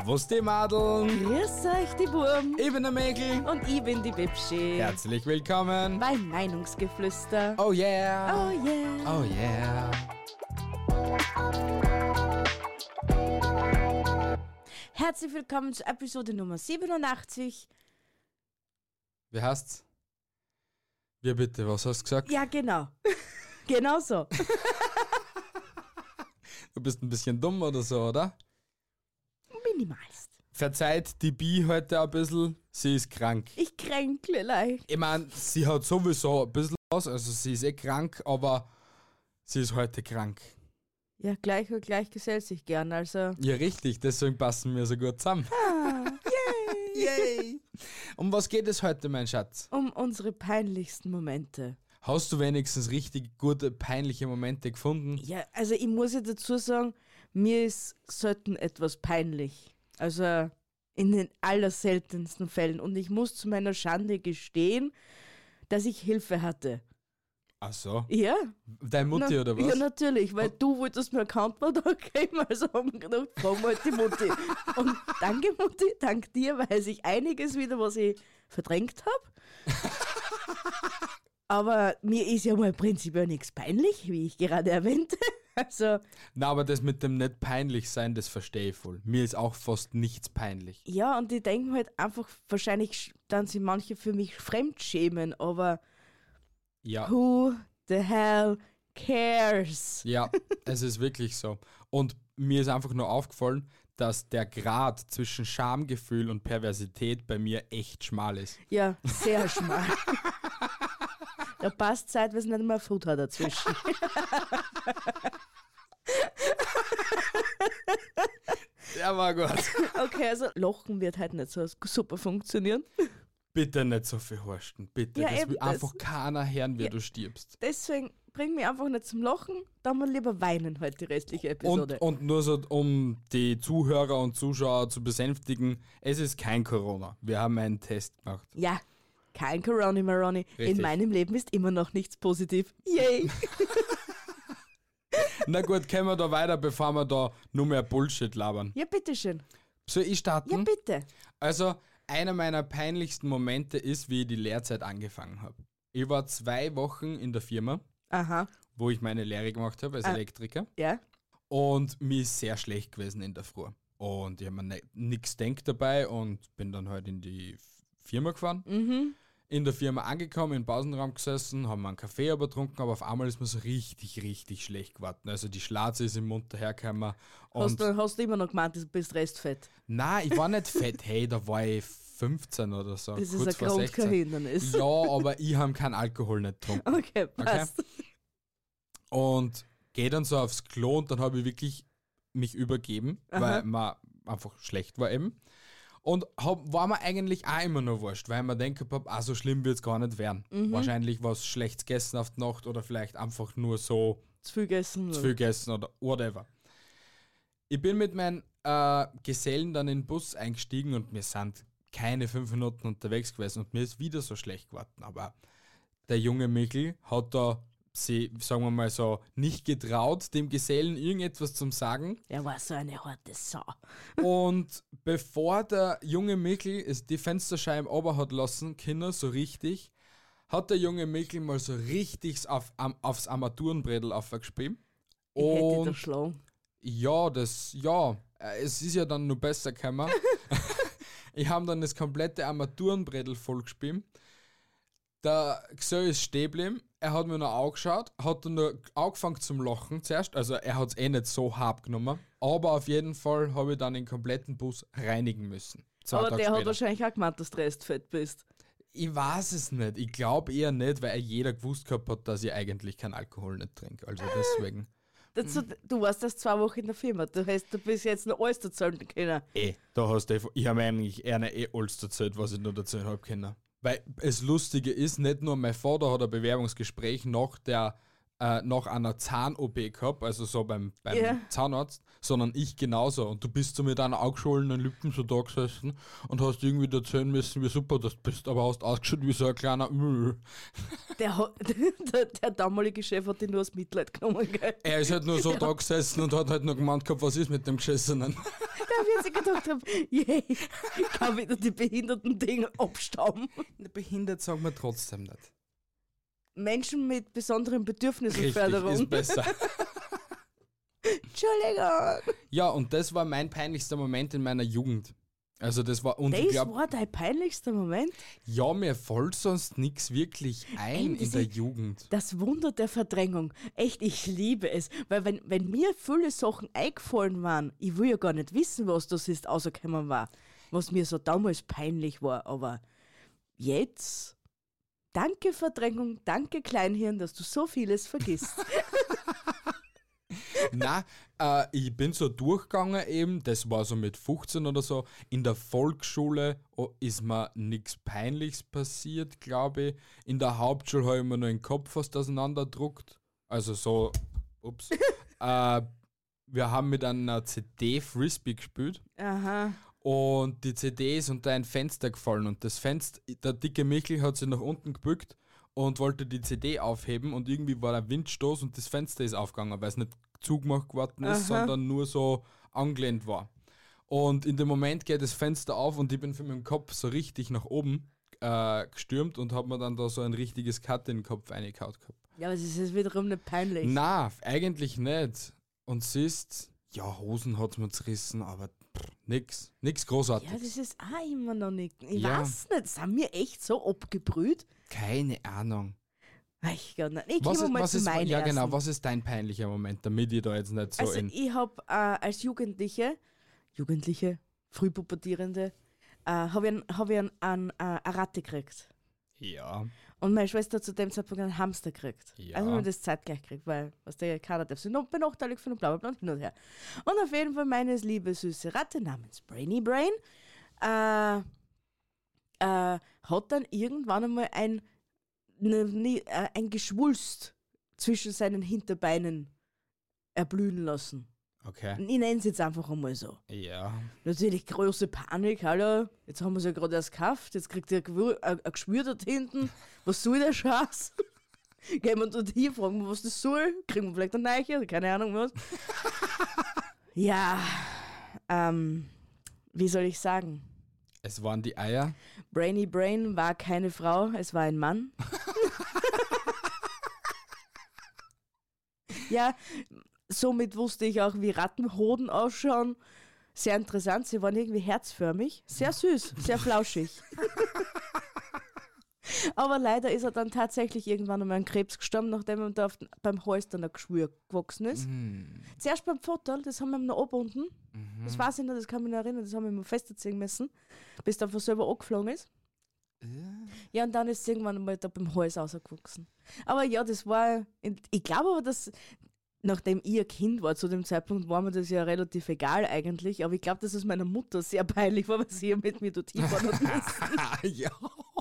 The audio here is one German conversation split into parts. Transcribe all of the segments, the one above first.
Servus die Madeln. Grüß euch, die Burm. Ich bin der Mägel. Und ich bin die Bibschi. Herzlich willkommen Bei Meinungsgeflüster. Oh yeah. Oh yeah. Oh yeah. Herzlich willkommen zur Episode Nummer 87. Wie heißt's? Wie bitte, was hast du gesagt? Ja, genau. Genau so. Du bist ein bisschen dumm oder so, oder? Minimalst. Verzeiht die Bi heute ein bisschen, sie ist krank. Ich kränkle leicht. Ich meine, sie hat sowieso ein bisschen was, also sie ist krank, aber sie ist heute krank. Ja, gleich und gleich gesellt sich gern, also. Ja, richtig, deswegen passen wir so gut zusammen. Yay! Um was geht es heute, mein Schatz? Um unsere peinlichsten Momente. Hast du wenigstens richtig gute, peinliche Momente gefunden? Ja, also ich muss ja dazu sagen, mir ist selten etwas peinlich. Also in den allerseltensten Fällen. Und ich muss zu meiner Schande gestehen, dass ich Hilfe hatte. Ach so. Ja. Deine Mutti oder was? Ja, natürlich, weil du wolltest mir eine Countdown geben, also haben wir gedacht, fragen wir halt die Mutti. Und danke Mutti, dank dir weiß ich einiges wieder, was ich verdrängt habe. Aber mir ist ja mal prinzipiell nichts peinlich, wie ich gerade erwähnte. Also, Na, aber das mit dem nicht peinlich sein, das verstehe ich voll. Mir ist auch fast nichts peinlich. ja, und die denken halt einfach, wahrscheinlich dann sich manche für mich fremdschämen, aber Ja. who the hell cares? Ja, es ist wirklich so. Und mir ist einfach nur aufgefallen, dass der Grad zwischen Schamgefühl und Perversität bei mir echt schmal ist. Ja, sehr schmal. Da passt zeitweise nicht mehr Futter dazwischen. Der war gut. Okay, also Lachen wird halt nicht so super funktionieren. Bitte nicht so viel horsten, bitte. Ja, das eben, will das- einfach keiner hören, wie du stirbst. Deswegen bring mich einfach nicht zum Lachen, dann mal lieber weinen heute die restliche Episode. Und nur so, um die Zuhörer und Zuschauer zu besänftigen, es ist kein Corona. Wir haben einen Test gemacht. Ja, kein Corona, Maroni. In Richtig. meinem Leben ist immer noch nichts positiv. Yay! Na gut, können wir da weiter, bevor wir da nur mehr Bullshit labern. Ja, bitteschön. Soll ich starten? Ja, bitte. Also, einer meiner peinlichsten Momente ist, wie ich die Lehrzeit angefangen habe. Ich war 2 Wochen in der Firma, Aha, wo ich meine Lehre gemacht habe als Elektriker. ja. Und mir ist sehr schlecht gewesen in der Früh. Und ich habe mir nichts gedacht dabei und bin dann halt in die Firma gefahren. In der Firma angekommen, im Pausenraum gesessen, haben wir einen Kaffee aber getrunken, aber auf einmal ist mir so richtig schlecht geworden. Also die Schlatze ist im Mund dahergekommen. Und Hast du immer noch gemeint, du bist restfett? nein, ich war nicht fett, hey, da war ich 15 oder so. Das ist kurz ein vor Grund, 16. kein Hindernis. Ja, aber ich habe keinen Alkohol nicht getrunken. Okay, passt. Und gehe dann so aufs Klo und dann habe ich wirklich mich übergeben, weil mir einfach schlecht war eben. Und war mir eigentlich auch immer nur wurscht, weil ich mir denke, so schlimm wird es gar nicht werden. Wahrscheinlich was Schlechtes gegessen auf die Nacht oder vielleicht einfach nur so Zu viel gegessen. zu viel gegessen oder whatever. Ich bin mit meinen Gesellen dann in den Bus eingestiegen und wir sind keine 5 Minuten unterwegs gewesen und mir ist wieder so schlecht geworden. Aber der junge Michel hat da sie, sagen wir mal so, nicht getraut, dem Gesellen irgendetwas zu sagen. Er war so eine harte Sau. Und bevor der junge Michel die Fensterscheiben runter hat lassen können, so richtig, hat der junge Michel mal so richtig aufs Armaturenbrettel aufgespielt. Ich hätte ihn Und erschlagen. ja, es ist ja dann nur besser gekommen. Ich habe dann das komplette Armaturenbrettel vollgespielt. Der Gsell ist stehen geblieben, er hat mir noch angeschaut, hat dann nur angefangen zum Lachen zuerst, also er hat es nicht so hart genommen, aber auf jeden Fall habe ich dann den kompletten Bus reinigen müssen. 2 Aber Tage der hat später. wahrscheinlich auch gemeint, dass du restfett bist. Ich weiß es nicht, ich glaube eher nicht, weil jeder gewusst gehabt hat, dass ich eigentlich keinen Alkohol nicht trinke, also deswegen. Dazu, du warst erst 2 Wochen in der Firma. Du bist jetzt noch alles erzählen können. Da hast du, ich habe eigentlich eher alles erzählt, was ich noch erzählen habe können. Weil das Lustige ist, nicht nur mein Vater hat ein Bewerbungsgespräch nach der nach einer Zahn-OP gehabt, also so beim Ja. Zahnarzt, sondern ich genauso. Und du bist so mit einer angeschwollenen Lippen so da gesessen und hast irgendwie erzählen müssen, wie super das bist, aber hast ausgeschaut wie so ein kleiner Der damalige Chef hat ihn nur aus Mitleid genommen, gell? Er ist halt nur so da gesessen und hat halt nur gemeint gehabt, was ist mit dem Geschissenen? Da wird sich gedacht haben, yay, ich kann wieder die behinderten Dinge abstauben. Behindert sagen wir trotzdem nicht. Menschen mit besonderen Bedürfnissen Richtig, Förderung. ist besser. Entschuldigung. Ja, und das war mein peinlichster Moment in meiner Jugend. Also das war, und ich Das glaube, war dein peinlichster Moment? ja, mir fällt sonst nichts wirklich ein Ey, in der Jugend. Das Wunder der Verdrängung. Echt, ich liebe es. Weil wenn mir viele Sachen eingefallen waren, ich will ja gar nicht wissen, was das ist, rausgekommen war. Was mir so damals peinlich war. Aber jetzt, danke Verdrängung, danke Kleinhirn, dass du so vieles vergisst. Nein, ich bin so durchgegangen eben, das war so mit 15 oder so. In der Volksschule ist mir nichts Peinliches passiert, glaube ich. In der Hauptschule habe ich mir nur den Kopf fast auseinanderdruckt. Also so, ups. Wir haben mit einer CD Frisbee gespielt. Aha. Und die CD ist unter ein Fenster gefallen und das Fenster, der dicke Michel hat sich nach unten gebückt und wollte die CD aufheben und irgendwie war der Windstoß und das Fenster ist aufgegangen, weil es nicht zugemacht geworden ist, Aha. sondern nur so angelehnt war. Und in dem Moment geht das Fenster auf und ich bin für meinen Kopf so richtig nach oben gestürmt und habe mir dann da so ein richtiges Cut in den Kopf reingehauen gehabt. Ja, aber es ist jetzt wiederum nicht peinlich. Na, eigentlich nicht. Und siehst, ja, Hosen hat's mir zerrissen, aber nix Ja, Großartiges. das ist auch immer noch nicht. Ich Ja. weiß nicht, sind wir echt so abgebrüht? Keine Ahnung. Ich glaube nicht. Ich Was komme ist, mal was zu ist, meinen ja genau, ersten. was ist dein peinlicher Moment, damit ich da jetzt nicht so Also in... ich habe als Jugendliche, Frühpubertierende, habe ich eine Ratte gekriegt. Ja. Und meine Schwester hat zu dem Zeitpunkt einen Hamster gekriegt. Ja. Also haben wir das zeitgleich gekriegt, weil was der keiner darf sich noch benachteiligt von und bla bla bla und hin und her. Und auf jeden Fall meine liebe süße Ratte namens Brainy Brain hat dann irgendwann einmal ein Geschwulst zwischen seinen Hinterbeinen erblühen lassen. Okay. Ich nenne es jetzt einfach einmal so. Ja. Natürlich große Panik, hallo, jetzt haben wir es ja gerade erst gekauft, jetzt kriegt ihr ein Geschwür dort hinten, was soll der Scheiß? Gehen wir dort hin, fragen wir, was das soll, kriegen wir vielleicht eine Neiche, keine Ahnung was. Ja, wie soll ich sagen? Es waren die Eier. Brainy Brain war keine Frau, es war ein Mann. Ja, somit wusste ich auch, wie Rattenhoden ausschauen. Sehr interessant, sie waren irgendwie herzförmig, sehr süß, sehr flauschig. Aber leider ist er dann tatsächlich irgendwann einmal an Krebs gestorben, nachdem ihm da beim Hals dann ein Geschwür gewachsen ist. Zuerst beim Foto, das haben wir ihm noch abgebunden. Das weiß ich noch, das kann ich mich noch erinnern, das haben wir ihm festziehen müssen, bis er von selber angeflogen ist. Ja, und dann ist es irgendwann einmal da beim Hals rausgewachsen. Aber ja, das war, ich glaube aber, dass, nachdem ich ein Kind war zu dem Zeitpunkt, war mir das ja relativ egal eigentlich, aber ich glaube, dass es meiner Mutter sehr peinlich war, weil sie ja mit mir dort hinfahren hat müssen. Ja.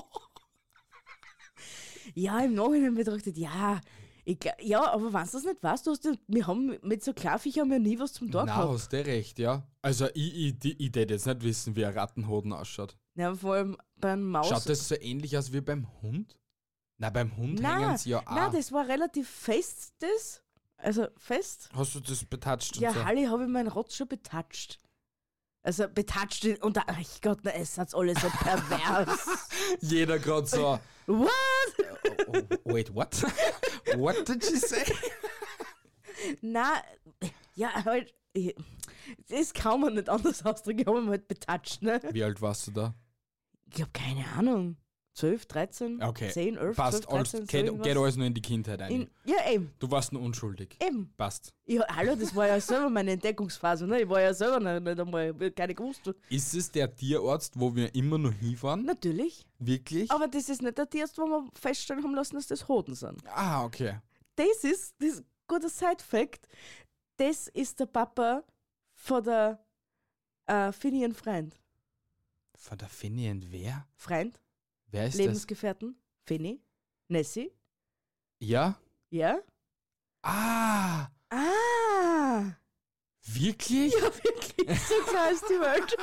Ja, im Nachhinein betrachtet, ja, ja, aber wenn du das nicht weißt, wir haben mit so Klarviechern haben wir nie was zum Tag Na, gehabt. hast du recht, ja. Also ich tät jetzt nicht wissen, wie ein Rattenhoden ausschaut. Ja, vor allem beim Maus. Schaut das so ähnlich aus wie beim Hund? Na, beim Hund hängen sie ja auch. Nein, das war relativ fest, das. Also fest. Hast du das betatscht und Ja, so? Halli, habe ich meinen Rotz schon betatscht. Also betatscht und da, ach Gott, na, es hat alle so pervers. Jeder gerade so, What? wait, what? What did she say? Na, ja, halt, das kann man nicht anders ausdrücken, ich habe ihn halt betatscht, ne? Wie alt warst du da? Ich habe keine Ahnung. 12, 13, Okay, 10, 11, passt, 12, 13, so geht irgendwas. alles nur in die Kindheit ein. Ja, eben, Du warst nur unschuldig. eben. Passt. Ja, hallo, das war ja selber meine Entdeckungsphase, ne? Ich war ja selber nicht einmal, keine gewusst. Ist es der Tierarzt, wo wir immer noch hinfahren? Natürlich. Wirklich? Aber das ist nicht der Tierarzt, wo wir feststellen haben lassen, dass das Hoden sind. Ah, okay. Das ist guter Side-Fact, das ist der Papa von der Finny und Freund. Von der Finny und wer? Freund, Wer ist Lebensgefährten, Finny, Nessie, das? Ja? ja? Ah, Ah! wirklich? Ja, wirklich, so klar ist die Welt.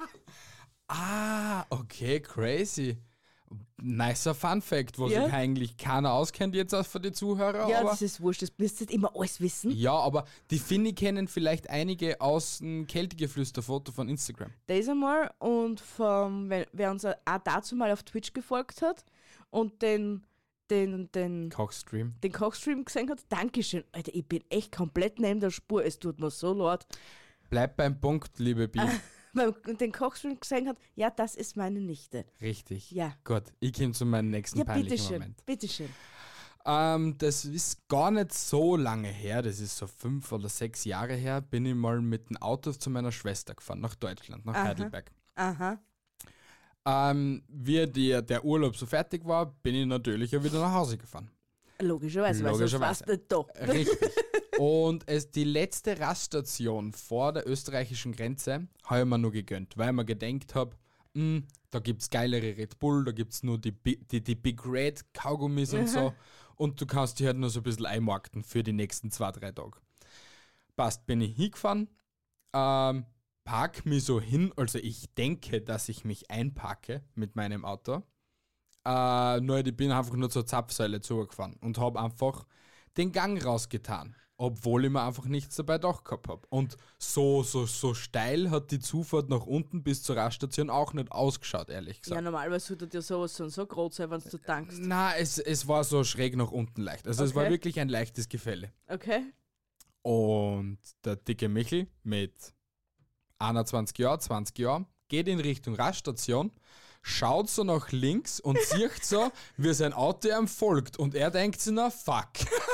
Ah, okay, crazy. Nicer Fun Fact, wo Ja. sich eigentlich keiner auskennt jetzt auch für die Zuhörer. Ja, aber das ist wurscht, das müsst ihr immer alles wissen. ja, aber die Finny kennen vielleicht einige aus dem Kältegeflüster-Foto von Instagram. Das einmal und wer uns auch dazu mal auf Twitch gefolgt hat und den Kochstream. Kochstream gesehen hat, Dankeschön. Alter, ich bin echt komplett neben der Spur, es tut mir so leid. Bleib beim Punkt, liebe Bi. Weil den Kochstream gesehen hat, ja, das ist meine Nichte. Richtig. Ja. Gut, ich komme zu meinem nächsten Ja, peinlichen bitteschön, Moment. bitteschön. Das ist gar nicht so lange her, das ist so 5 oder 6 Jahre her, bin ich mal mit dem Auto zu meiner Schwester gefahren, nach Deutschland, nach Aha. Heidelberg. Aha. Wie der Urlaub so fertig war, bin ich natürlich ja wieder nach Hause gefahren. Logischerweise, weil sonst Logischerweise. warst du nicht da. Richtig. Und die letzte Raststation vor der österreichischen Grenze habe ich mir nur gegönnt, weil ich mir gedacht habe, da gibt es geilere Red Bull, da gibt es nur die Big Red Kaugummis und so. Und du kannst dich halt nur so ein bisschen einmarkten für die nächsten 2-3 Tage. Passt, bin ich hingefahren, park mich so hin, also ich denke, dass ich mich einparke mit meinem Auto. Nur ich bin einfach nur zur Zapfsäule zugefahren und habe einfach den Gang rausgetan, obwohl ich mir einfach nichts dabei doch gehabt habe. Und so steil hat die Zufahrt nach unten bis zur Raststation auch nicht ausgeschaut, ehrlich Ja, gesagt. normalerweise sollte dir sowas so groß sein, wenn du tankst. Na, es war so schräg nach unten leicht. Also es war Okay. wirklich ein leichtes Gefälle. Okay? Und der dicke Michel mit 21 Jahren, 20 Jahren, geht in Richtung Raststation, schaut so nach links und sieht so, wie sein Auto ihm folgt. Und er denkt sich, na fuck.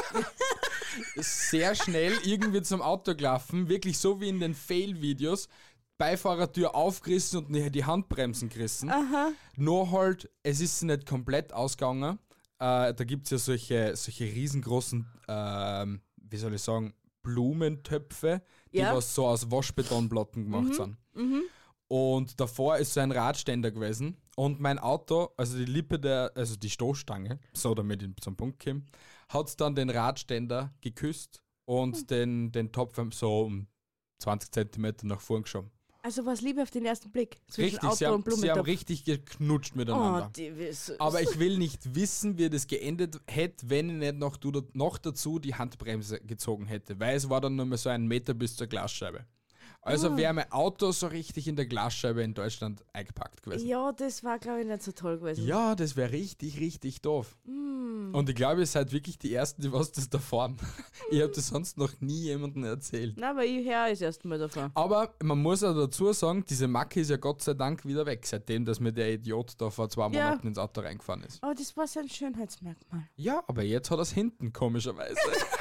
Sehr schnell irgendwie zum Auto gelaufen, wirklich so wie in den Fail-Videos. Beifahrertür aufgerissen und die Handbremsen gerissen. Aha. Nur halt, es ist nicht komplett ausgegangen. Da gibt es ja solche riesengroßen, wie soll ich sagen, Blumentöpfe, die Ja. was so aus Waschbetonplatten gemacht sind. Und davor ist so ein Radständer gewesen. Und mein Auto, also die Lippe also die Stoßstange, so damit ich zum Punkt komme, hat dann den Radständer geküsst und den Topf so um 20 Zentimeter nach vorn geschoben. Also was Liebe auf den ersten Blick zwischen Richtig, sie Auto haben, und sie haben Blumentopf. richtig geknutscht Oh, miteinander. so, Aber ich will nicht wissen, wie das geendet hätte, wenn ich nicht noch dazu die Handbremse gezogen hätte. Weil es war dann nur mal so ein Meter bis zur Glasscheibe. Also wäre mein Auto so richtig in der Glasscheibe in Deutschland eingepackt gewesen. ja, das war, glaube ich, nicht so toll gewesen. Ja, das wäre richtig, richtig doof. Und ich glaube, ihr seid wirklich die Ersten, die was das da fahren. Ich habe das sonst noch nie jemandem erzählt. Na, aber ich höre es erst mal davon. Aber man muss auch dazu sagen, diese Macke ist ja Gott sei Dank wieder weg, seitdem dass mir der Idiot da vor 2 Ja. Monaten ins Auto reingefahren ist. Aber das war sein Schönheitsmerkmal. Ja, aber jetzt hat er es hinten, komischerweise.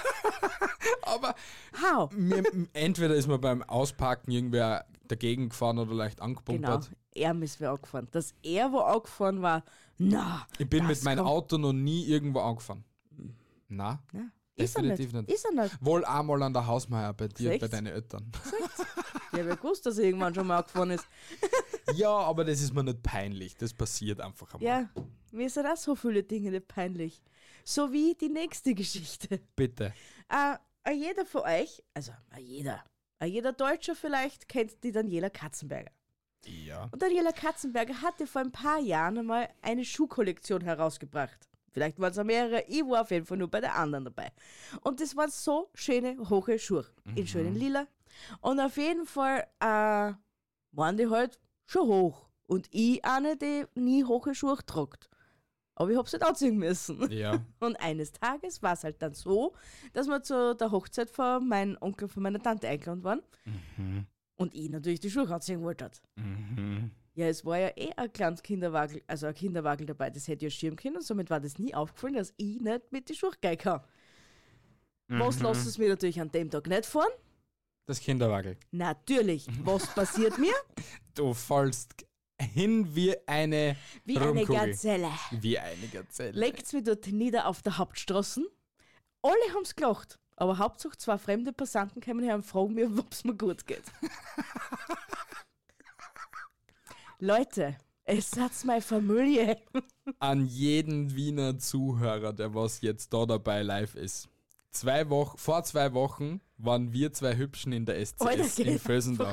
Aber How? entweder ist mir beim Ausparken irgendwer dagegen gefahren oder leicht Genau, angepumpert. er ist wer angefahren. Dass er wo angefahren war, na. Ich bin das mit meinem kommt- Auto noch nie irgendwo angefahren. Na, Na, ist er definitiv nicht. nicht. Ist er nicht. Wohl einmal an der Hausmeier bei dir, Echt? bei deinen Eltern. Ich habe ja gewusst, dass er irgendwann schon mal angefahren ist. Ja, aber das ist mir nicht peinlich. Das passiert einfach einmal. Ja, mir sind auch so viele Dinge nicht peinlich. So wie die nächste Geschichte. Bitte. Jeder von euch, also jeder Deutscher vielleicht, kennt die Daniela Katzenberger. Ja. Und Daniela Katzenberger hatte vor ein paar Jahren einmal eine Schuhkollektion herausgebracht. Vielleicht waren es auch mehrere, ich war auf jeden Fall nur bei der anderen dabei. Und das waren so schöne, hohe Schuhe. In schönen Lila. Und auf jeden Fall waren die halt schon hoch. Und ich eine, die nie hohe Schuhe tragt. Aber ich hab's nicht anziehen müssen. Ja. Und eines Tages war es halt dann so, dass wir zu der Hochzeit von meinem Onkel und von meiner Tante eingeladen waren. Und ich natürlich die Schuhe anziehen wollte. Ja, es war ja ein kleines Kinderwagel, also ein Kinderwagel dabei, das hätte ja schirmen können. Und somit war das nie aufgefallen, dass ich nicht mit den Schuhen gehen kann. Was lässt es mir natürlich an dem Tag nicht fahren? Das Kinderwagel. Natürlich. Was passiert mir? Du fallst hin wie eine Wie eine Rumkugel. Gazelle. Wie eine Gazelle. Legt's mich dort nieder auf der Hauptstraße. Alle haben's gelacht. Aber Hauptsache 2 fremde Passanten kommen her und fragen mich, ob's mir gut geht. Leute, es hat's meine Familie. An jeden Wiener Zuhörer, der was jetzt da dabei live ist. vor 2 Wochen waren wir 2 Hübschen in der SCS Alter, in Vösendorf.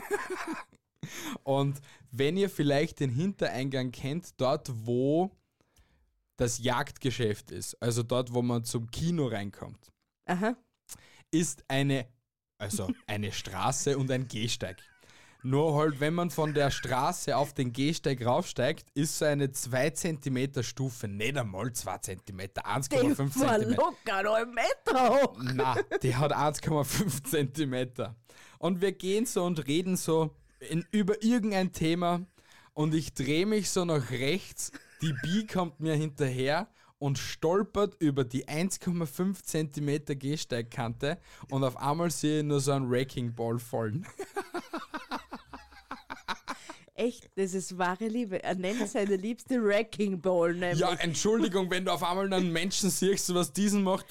Und wenn ihr vielleicht den Hintereingang kennt, dort wo das Jagdgeschäft ist, also dort wo man zum Kino reinkommt, Aha. ist eine Straße und ein Gehsteig. Nur halt, wenn man von der Straße auf den Gehsteig raufsteigt, ist so eine 2 cm Stufe, nicht einmal 2 cm, 1,5 Die war cm. locker 1 Meter hoch. Na, die hat 1,5 cm. Und wir gehen so und reden so über irgendein Thema und ich drehe mich so nach rechts, die Bi kommt mir hinterher und stolpert über die 1,5 cm Gehsteigkante und auf einmal sehe ich nur so einen Wrecking Ball fallen. Echt, das ist wahre Liebe. Er nennt seine liebste Wrecking Ball nämlich. Ja, Entschuldigung, wenn du auf einmal einen Menschen siehst, was diesen macht.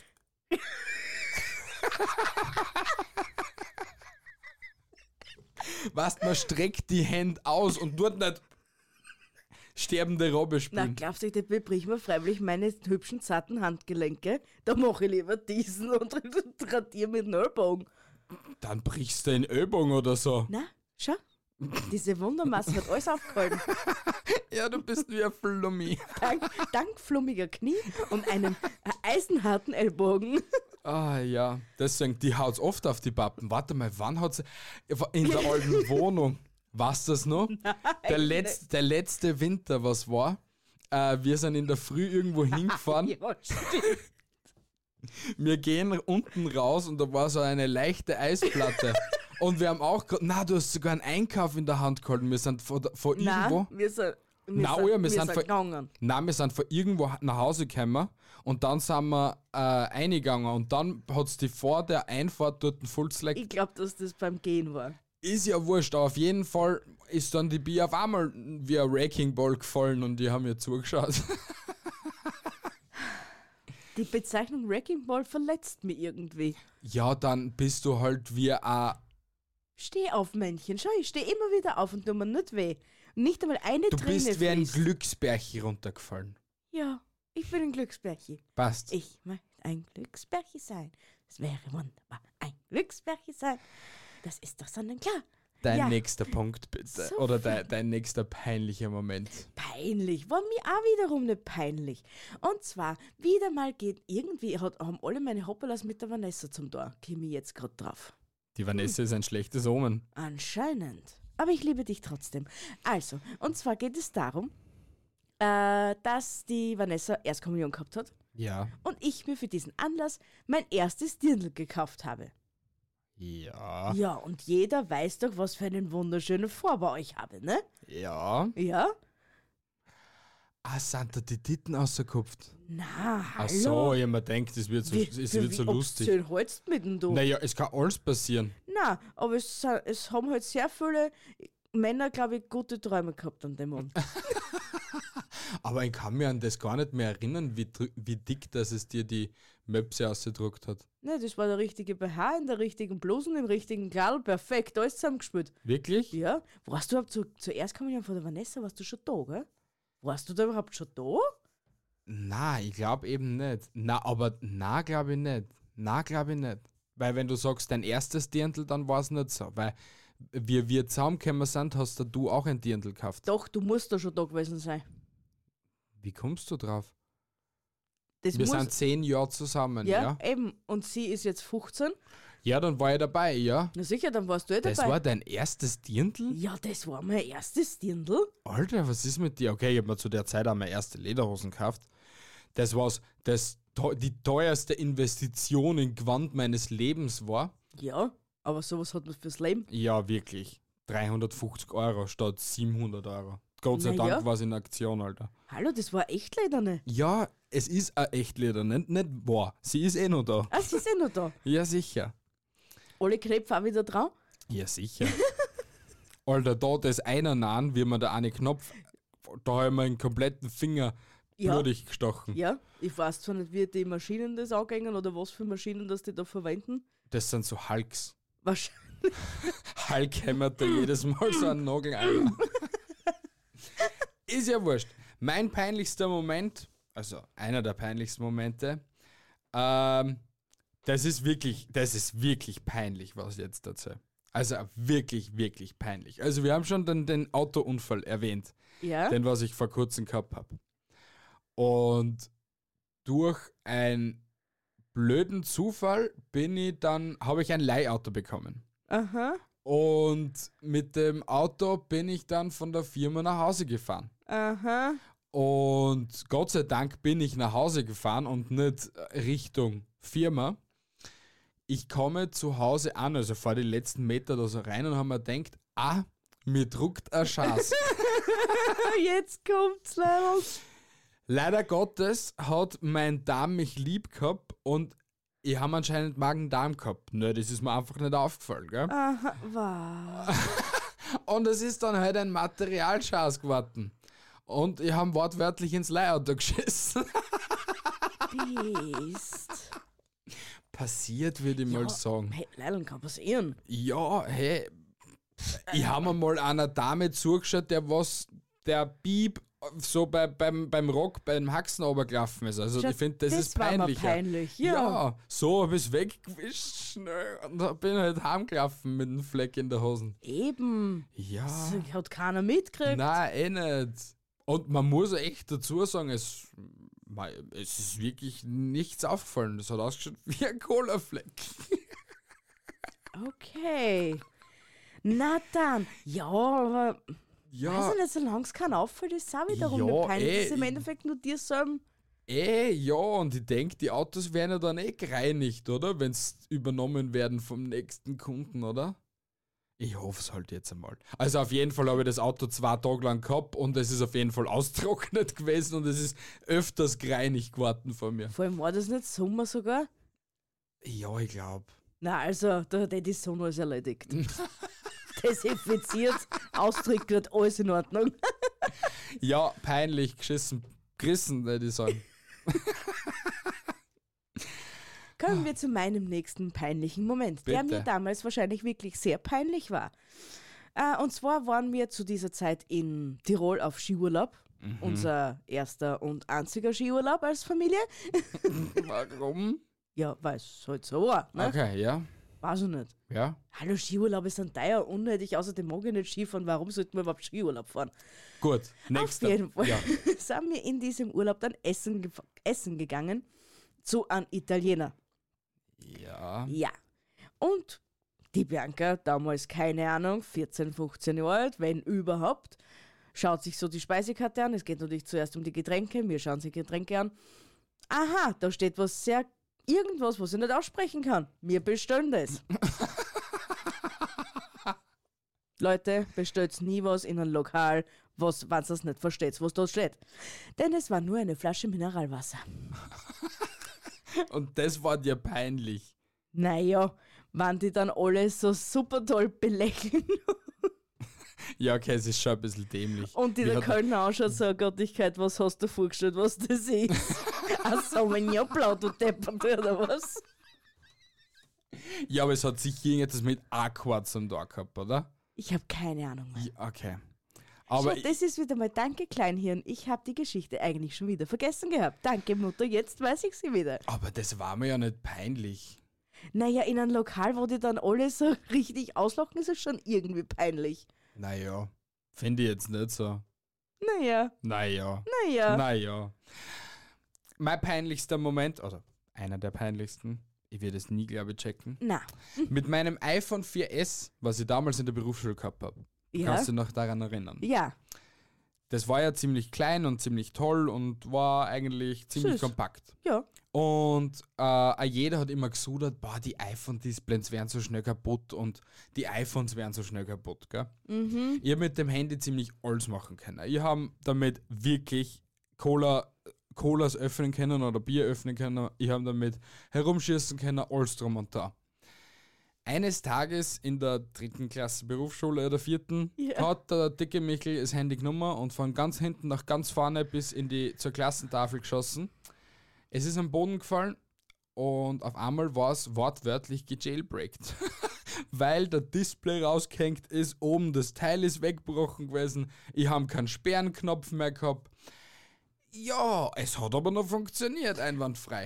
Weißt, man streckt die Hände aus und dort nicht sterbende Robbe Na, spielen. glaubst du, ich bebrich mir freiwillig meine hübschen, zarten Handgelenke? Da mache ich lieber diesen und radiere mit dem Ellbogen. Dann brichst du den Ellbogen oder so. Na, schau. Diese Wundermasse hat alles aufgehalten. Ja, du bist wie ein Flummi. Dank flummiger Knie und einem eisenharten Ellbogen. Ah ja, deswegen, die haut's oft auf die Pappen. Warte mal, wann hat sie in der alten Wohnung? Weißt du das noch? Der letzte Winter, was war? Wir sind in der Früh irgendwo hingefahren. Ja, stimmt. Wir gehen unten raus und da war so eine leichte Eisplatte. Und wir haben auch gerade, du hast sogar einen Einkauf in der Hand gehalten. Wir sind von irgendwo. Nein, wir sind gegangen. Nein, wir sind von irgendwo nach Hause gekommen und dann sind wir eingegangen und dann hat es die vor der Einfahrt dort voll zleckt. Ich glaube, dass das beim Gehen war. Ist ja wurscht, aber auf jeden Fall ist dann die Bi auf einmal wie ein Wrecking Ball gefallen und die haben mir zugeschaut. Die Bezeichnung Wrecking Ball verletzt mich irgendwie. Ja, dann bist du halt wie ein... Steh auf, Männchen. Schau, ich stehe immer wieder auf und tu mir nicht weh. Nicht einmal eine Du Träne bist wie ein fließt. Glücksbärchi runtergefallen. Ja, ich bin ein Glücksbärchi. Passt. Ich möchte ein Glücksbärchi sein. Es wäre wunderbar, ein Glücksbärchi sein. Das ist doch sonnenklar. Dein Ja. nächster Punkt, bitte. So Oder dein nächster peinlicher Moment. Peinlich, war mir auch wiederum nicht peinlich. Und zwar, wieder mal haben alle meine Hoppalas mit der Vanessa zum Tor. Käme ich jetzt gerade drauf. Die Vanessa ist ein schlechtes Omen. Anscheinend. Aber ich liebe dich trotzdem. Also, und zwar geht es darum, dass die Vanessa Erstkommunion gehabt hat Ja. und ich mir für diesen Anlass mein erstes Dirndl gekauft habe. Ja. Ja, und jeder weiß doch, was für einen wunderschönen Vorbau ich habe, ne? Ja. Ja? Sind da die Titten rausgekupft? Na, hallo. Ach so, ich hab mir gedacht, es wird so lustig. Wie holst mit dem du? Naja, es kann alles passieren. Na, aber es haben halt sehr viele Männer, glaube ich, gute Träume gehabt an dem Abend. Aber ich kann mich an das gar nicht mehr erinnern, wie dick das es dir die Möpse ausgedruckt hat. Ne, das war der richtige BH in der richtigen Blusen, im richtigen Kleidl, perfekt, alles zusammengespielt. Wirklich? Ja, warst du überhaupt zuerst kam ich von der Vanessa, warst du schon da, gell? Warst du da überhaupt schon da? Na, ich glaube eben nicht. Na, glaube ich nicht. Weil wenn du sagst, dein erstes Dirndl, dann war es nicht so. Weil wir zusammengekommen sind, hast du auch ein Dirndl gekauft. Doch, du musst da schon da gewesen sein. Wie kommst du drauf? Das Wir muss, sind 10 Jahre zusammen, ja, ja? eben. Und sie ist jetzt 15. Ja, dann war ich dabei, ja. Na sicher, dann warst du Das dabei. war dein erstes Dirndl? Ja, das war mein erstes Dirndl. Alter, was ist mit dir? Okay, ich habe mir zu der Zeit auch meine erste Lederhosen gekauft. Das war die teuerste Investition in Gewand meines Lebens war. Ja, aber sowas hat man fürs Leben. Ja, wirklich. 350 € statt 700 €. Gott sei Na ja. Dank war es in Aktion, Alter. Hallo, das war echt lederne. Ja, es ist ein Echtleder, nicht wahr. Sie ist eh noch da. Ah, sie ist eh noch da. Ja, sicher. Alle Knöpfe auch wieder drauf. Ja, sicher. Alter, da das einer nahen, wie man da eine Knopf, da habe ich mir den kompletten Finger Ja. blutig gestochen. Ja, ich weiß zwar nicht, wie die Maschinen das angehen oder was für Maschinen das die da verwenden. Das sind so Hulks. Wahrscheinlich. Hulk hämmert da jedes Mal so einen Nagel ein. Ist ja wurscht. Mein peinlichster Moment, also einer der peinlichsten Momente, Das ist wirklich peinlich, was ich jetzt erzähle. Also wirklich, wirklich peinlich. Also wir haben schon den Autounfall erwähnt, Ja? den was ich vor kurzem gehabt habe. Und durch einen blöden Zufall habe ich ein Leihauto bekommen. Aha, Und mit dem Auto bin ich dann von der Firma nach Hause gefahren. aha. Und Gott sei Dank bin ich nach Hause gefahren und nicht Richtung Firma. Ich komme zu Hause an, also vor die letzten Meter da so rein und habe mir gedacht, mir druckt ein Schaß. Jetzt kommt's, leider. Leider Gottes hat mein Darm mich lieb gehabt und ich habe anscheinend Magen-Darm gehabt. Nö, das ist mir einfach nicht aufgefallen, gell? Aha, was? Und es ist dann halt ein Materialschaß geworden. Und ich habe wortwörtlich ins Leihauto geschissen. Bist. Passiert, würde ich mal sagen. Hey, leider kann passieren. Ja, hey, ich habe mir mal einer Dame zugeschaut, der Bieb so beim Rock, beim Haxen runtergelaufen ist. Also ich finde, das ist peinlich. War mir peinlich, ja. Ja, so habe ich es weggewischt schnell und da bin ich halt heimgelaufen mit einem Fleck in der Hosen. Eben. Ja. Das hat keiner mitgekriegt. Nein, nicht. Und man muss echt dazu sagen, es ist wirklich nichts aufgefallen. Das hat ausgeschaut wie ein Colafleck. Okay. Na dann. Ja, aber... Ja, Weiß ich nicht, solange es keinen auffällt, ist es auch wiederum Ja, nicht peinlich. Das ist im eh. Endeffekt nur dir selber. ja, und ich denke, die Autos werden ja dann gereinigt, oder? Wenn es übernommen werden vom nächsten Kunden, oder? Ich hoffe es halt jetzt einmal. Also auf jeden Fall habe ich das Auto 2 Tage lang gehabt und es ist auf jeden Fall austrocknet gewesen und es ist öfters gereinigt geworden von mir. Vor allem war das nicht Sommer sogar? Ja, ich glaube. Na, also, da hat die Sonne alles erledigt. Desinfiziert, austrocknet, alles in Ordnung. Ja, peinlich gerissen, würde ich sagen. Kommen wir zu meinem nächsten peinlichen Moment, der Bitte. mir damals wahrscheinlich wirklich sehr peinlich war. Und zwar waren wir zu dieser Zeit in Tirol auf Skiurlaub. Unser erster und einziger Skiurlaub als Familie. Warum? Ja, weil es halt so war. Ne? Okay, ja. Weiß ich nicht. Ja. Hallo, Skiurlaub ist dann teuer, unnötig. Außerdem mag ich nicht Skifahren. Warum sollten wir überhaupt Skiurlaub fahren? Gut, Auf nächster. jeden Fall Ja. sind wir in diesem Urlaub dann essen gegangen zu einem Italiener. Ja. Ja. Und die Bianca, damals keine Ahnung, 14, 15 Jahre alt, wenn überhaupt, schaut sich so die Speisekarte an. Es geht natürlich zuerst um die Getränke. Wir schauen sich Getränke an. Aha, da steht irgendwas, was ich nicht aussprechen kann. Wir bestellen das. Leute, bestellt nie was in einem Lokal, wenn ihr es nicht versteht, was da steht. Denn es war nur eine Flasche Mineralwasser. Und das war dir peinlich. Naja, waren die dann alle so super toll belächeln Ja, okay, es ist schon ein bisschen dämlich. und die Wie der hat- Kölner anschaut, so, Gottigkeit, was hast du vorgestellt, was das ist? Ein Sauvignon-Blau, du Deppert, oder was? Ja, aber es hat sicher irgendetwas mit Aqua zum Tag gehabt, oder? Ich habe keine Ahnung mehr. Ja, okay. Aber Schau, das ist wieder mal, danke Kleinhirn, ich habe die Geschichte eigentlich schon wieder vergessen gehabt. Danke Mutter, jetzt weiß ich sie wieder. aber das war mir ja nicht peinlich. Naja, in einem Lokal, wo die dann alle so richtig auslachen, ist es schon irgendwie peinlich. Naja, finde ich jetzt nicht so. Naja. Naja. Mein peinlichster Moment, oder einer der peinlichsten, ich werde es nie, glaube ich, checken, Na, mit meinem iPhone 4S, was ich damals in der Berufsschule gehabt habe. ja. Kannst du noch daran erinnern? Ja, Das war ja ziemlich klein und ziemlich toll und war eigentlich ziemlich Süß. kompakt. ja. Und jeder hat immer gesudert, boah, die iPhone-Displays wären so schnell kaputt und die iPhones wären so schnell kaputt, gell? Ich habe mit dem Handy ziemlich alles machen können. Ich habe damit wirklich Colas öffnen können oder Bier öffnen können. Ich habe damit herumschießen können, alles drum und da. Eines Tages in der 3. Klasse Berufsschule oder 4. Ja. hat der dicke Michel das Handy genommen und von ganz hinten nach ganz vorne bis zur Klassentafel geschossen. Es ist am Boden gefallen und auf einmal war es wortwörtlich gejailbreakt. Weil der Display rausgehängt ist, oben das Teil ist weggebrochen gewesen, ich habe keinen Sperrenknopf mehr gehabt. Ja, es hat aber noch funktioniert, einwandfrei.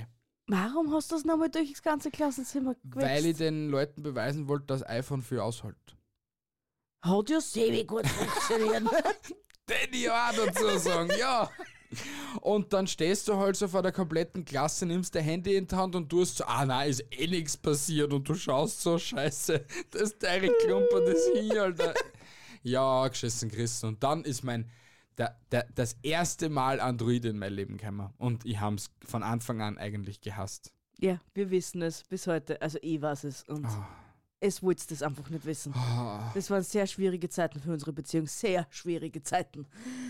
Warum hast du das nochmal durch das ganze Klassenzimmer gewälzt? Weil ich den Leuten beweisen wollte, dass iPhone viel aushält. Hat ja sehr gut funktioniert. Den ich auch dazu sagen, ja. Und dann stehst du halt so vor der kompletten Klasse, nimmst dein Handy in die Hand und tust so, nein, ist eh nichts passiert und du schaust so, scheiße, das teure Klumper, das hier, Alter. Ja, geschissen Christen. Und dann ist das erste Mal Android in mein Leben gekommen. Und ich habe es von Anfang an eigentlich gehasst. Ja, wir wissen es bis heute. Also ich weiß es und es wollte das einfach nicht wissen. Das waren sehr schwierige Zeiten für unsere Beziehung. Sehr schwierige Zeiten.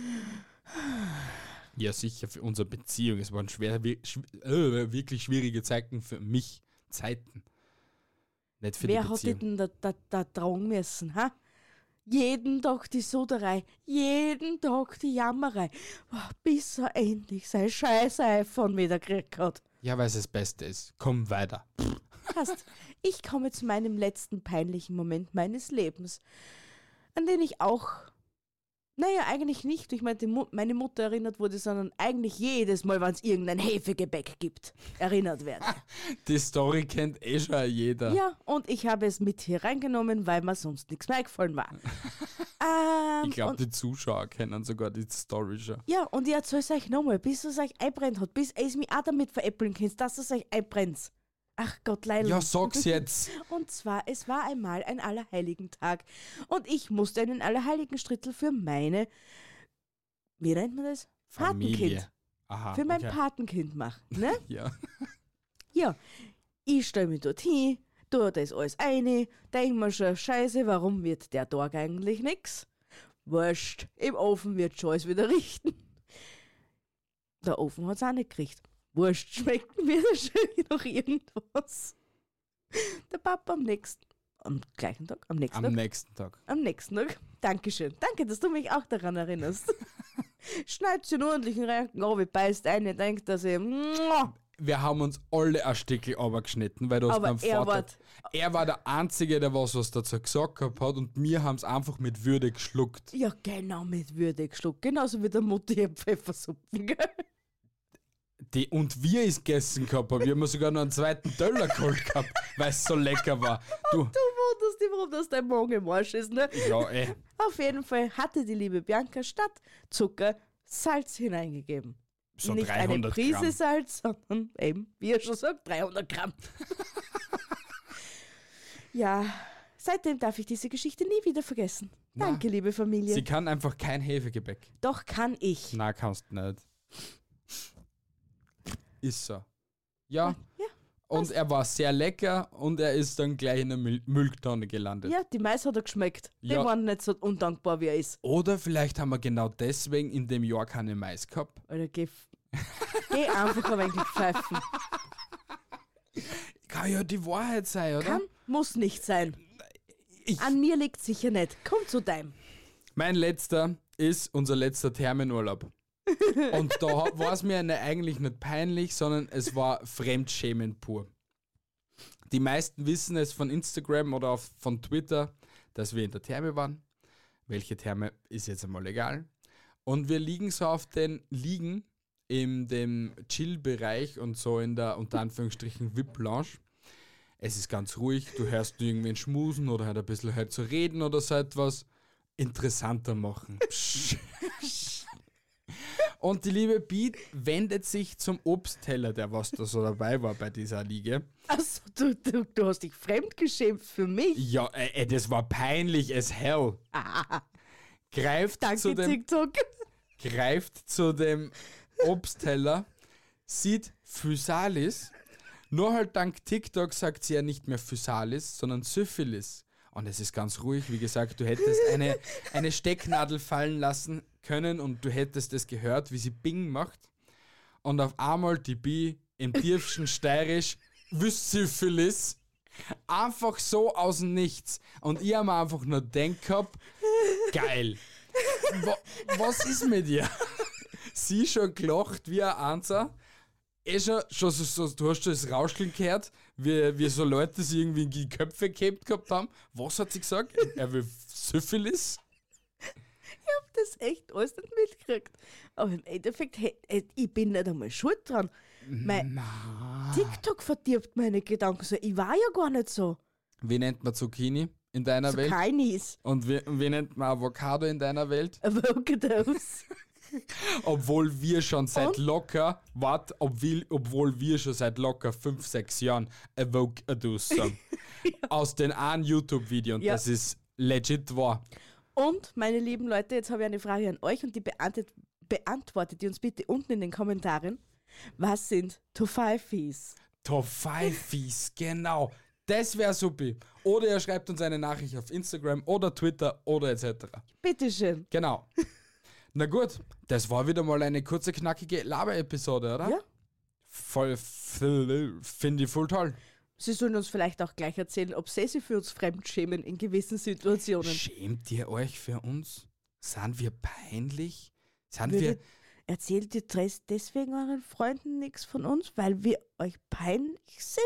Ja, sicher für unsere Beziehung. Es waren wirklich schwierige Zeiten für mich. Zeiten. Nicht für Wer die hat Beziehung. denn da tragen müssen, ha? Jeden Tag die Soderei, jeden Tag die Jammerei, bis er endlich sein scheiß iPhone wieder gekriegt hat. Ja, weil es das Beste ist. Komm weiter. Passt. Ich komme zu meinem letzten peinlichen Moment meines Lebens, an den ich auch, eigentlich nicht durch meine Mutter erinnert wurde, sondern eigentlich jedes Mal, wenn es irgendein Hefegebäck gibt, erinnert werde. Die Story kennt eh schon jeder. Ja, und ich habe es mit hier reingenommen, weil mir sonst nichts mehr eingefallen war. Ich glaube, die Zuschauer kennen sogar die Story schon. Ja, und ich erzähle es euch nochmal, bis es euch einbrennt hat, bis ihr es mich auch damit veräppeln könnt, dass es euch einbrennt. Ach Gott, Leila. Ja, sag's jetzt. Und zwar, es war einmal ein Allerheiligen-Tag und ich musste einen Allerheiligen-Strittel für meine, wie nennt man das? Familie. Patenkind. Aha, Für mein okay. Patenkind machen, ne? Ja. Ja, ich stelle mich dort hin, tue das alles ein, denk mir schon, scheiße, warum wird der Tag eigentlich nix? Wurscht, im Ofen wird schon alles wieder richten. Der Ofen hat's auch nicht gekriegt. Wurscht, schmeckt mir das schon noch irgendwas. Der Papa am nächsten Tag. Am nächsten Tag. Dankeschön. Danke, dass du mich auch daran erinnerst. Schneidet den ordentlichen Recken ab, beißt ein, denkt, dass ich... Wir haben uns alle ein Stückchen runtergeschnitten, weil du hast Aber beim Vater... Er war der Einzige, der was dazu gesagt gehabt hat und wir haben es einfach mit Würde geschluckt. Ja, genau, mit Würde geschluckt. Genauso wie der Mutti Pfeffersuppen, gell? Und wir es gegessen gehabt haben. Wir haben sogar noch einen zweiten Teller geholt gehabt, weil es so lecker war. Du, Du wunderst dich, warum das dein Magen im Arsch ist, ne? ja, Auf jeden Fall hatte die liebe Bianca statt Zucker Salz hineingegeben. so Nicht eine 300 Prise Gramm. Salz, sondern eben, wie er schon sagt, 300 Gramm. Ja, seitdem darf ich diese Geschichte nie wieder vergessen. Na, Danke, liebe Familie. Sie kann einfach kein Hefegebäck. Doch kann ich. Na, kannst nicht. Ist so. Ja. Ja, Und er war sehr lecker und er ist dann gleich in der Mülltonne gelandet. ja, die Mais hat er geschmeckt. Die Ja. waren nicht so undankbar, wie er ist. Oder vielleicht haben wir genau deswegen in dem Jahr keine Mais gehabt. Alter, geh einfach ein wenig pfeifen. Kann ja die Wahrheit sein, oder? Kann, muss nicht sein. Ich- An mir liegt sicher nicht. Komm zu deinem. Mein letzter ist unser letzter Thermenurlaub. Und da war es mir eigentlich nicht peinlich, sondern es war Fremdschämen pur. Die meisten wissen es von Instagram oder von Twitter, dass wir in der Therme waren. Welche Therme ist jetzt einmal egal. Und wir liegen so auf den Liegen in dem Chill-Bereich und so in der unter Anführungsstrichen VIP-Lounge. Es ist ganz ruhig, du hörst irgendwen schmusen oder halt ein bisschen halt zu reden oder so etwas. Interessanter machen. Psch. Und die liebe Beat wendet sich zum Obstteller, der was da so dabei war bei dieser Liege. Achso, du hast dich fremdgeschämt für mich. Ja, das war peinlich as hell. Greift zu Danke, dem TikTok. greift zu dem Obstteller, sieht Physalis, nur halt dank TikTok sagt sie ja nicht mehr Physalis, sondern Syphilis. Und es ist ganz ruhig, wie gesagt, du hättest eine Stecknadel fallen lassen können und du hättest es gehört, wie sie Bing macht. Und auf einmal die Bi im tiefsten Steirisch, Syphilis, einfach so aus dem Nichts. Und ich habe mir einfach nur gedacht gehabt, geil. Was ist mit dir? Sie schon gelacht wie ein Einser. Schon so, du hast schon das Rauscheln gehört, wie so Leute sich irgendwie in die Köpfe gehabt haben. Was hat sie gesagt? Er will Syphilis? Ich hab das echt alles nicht mitgekriegt. Aber im Endeffekt, ich bin nicht einmal schuld dran. TikTok verdirbt meine Gedanken so. Ich war ja gar nicht so. Wie nennt man Zucchini in deiner Welt? Zucchinis. Und wie nennt man Avocado in deiner Welt? Avocados. Obwohl wir schon seit locker 5, 6 Jahren Avocados sagen. Aus den einen YouTube-Video und Ja. das ist legit wahr. Und, meine lieben Leute, jetzt habe ich eine Frage an euch und die beantwortet ihr uns bitte unten in den Kommentaren. Was sind Toffifees? Toffifees, genau. Das wäre super. Oder ihr schreibt uns eine Nachricht auf Instagram oder Twitter oder etc. Bitteschön. Genau. Na gut, das war wieder mal eine kurze, knackige Laber-Episode, oder? Ja. Finde ich voll toll. Sie sollen uns vielleicht auch gleich erzählen, ob sie sich für uns fremdschämen in gewissen Situationen. Schämt ihr euch für uns? Sind wir peinlich? Sind wir... Erzählt ihr deswegen euren Freunden nichts von uns, weil wir euch peinlich sind?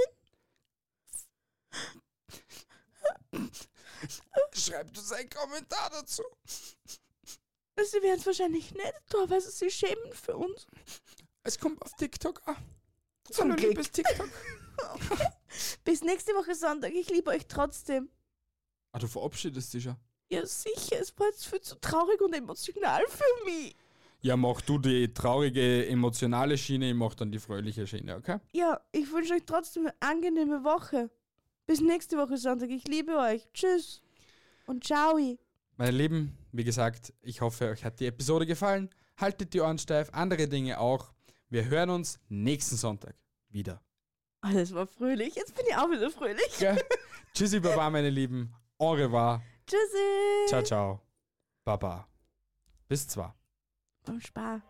Schreibt uns einen Kommentar dazu. Sie werden es wahrscheinlich nicht tun, weil sie sich schämen für uns. Es kommt auf TikTok an. Zum Hallo, Glück. liebes TikTok. Bis nächste Woche Sonntag. Ich liebe euch trotzdem. Ah, du verabschiedest dich schon. Ja, sicher. Es war jetzt viel zu traurig und emotional für mich. Ja, mach du die traurige, emotionale Schiene, ich mach dann die fröhliche Schiene, okay? Ja, ich wünsche euch trotzdem eine angenehme Woche. Bis nächste Woche Sonntag. Ich liebe euch. Tschüss. Und ciao. Meine Lieben, wie gesagt, ich hoffe, euch hat die Episode gefallen. Haltet die Ohren steif, andere Dinge auch. Wir hören uns nächsten Sonntag wieder. Oh, das war fröhlich. Jetzt bin ich auch wieder fröhlich. Gell? Tschüssi, Baba, meine Lieben. Au revoir. Tschüssi. Ciao, ciao. Baba. Bis 2. Vom Spar.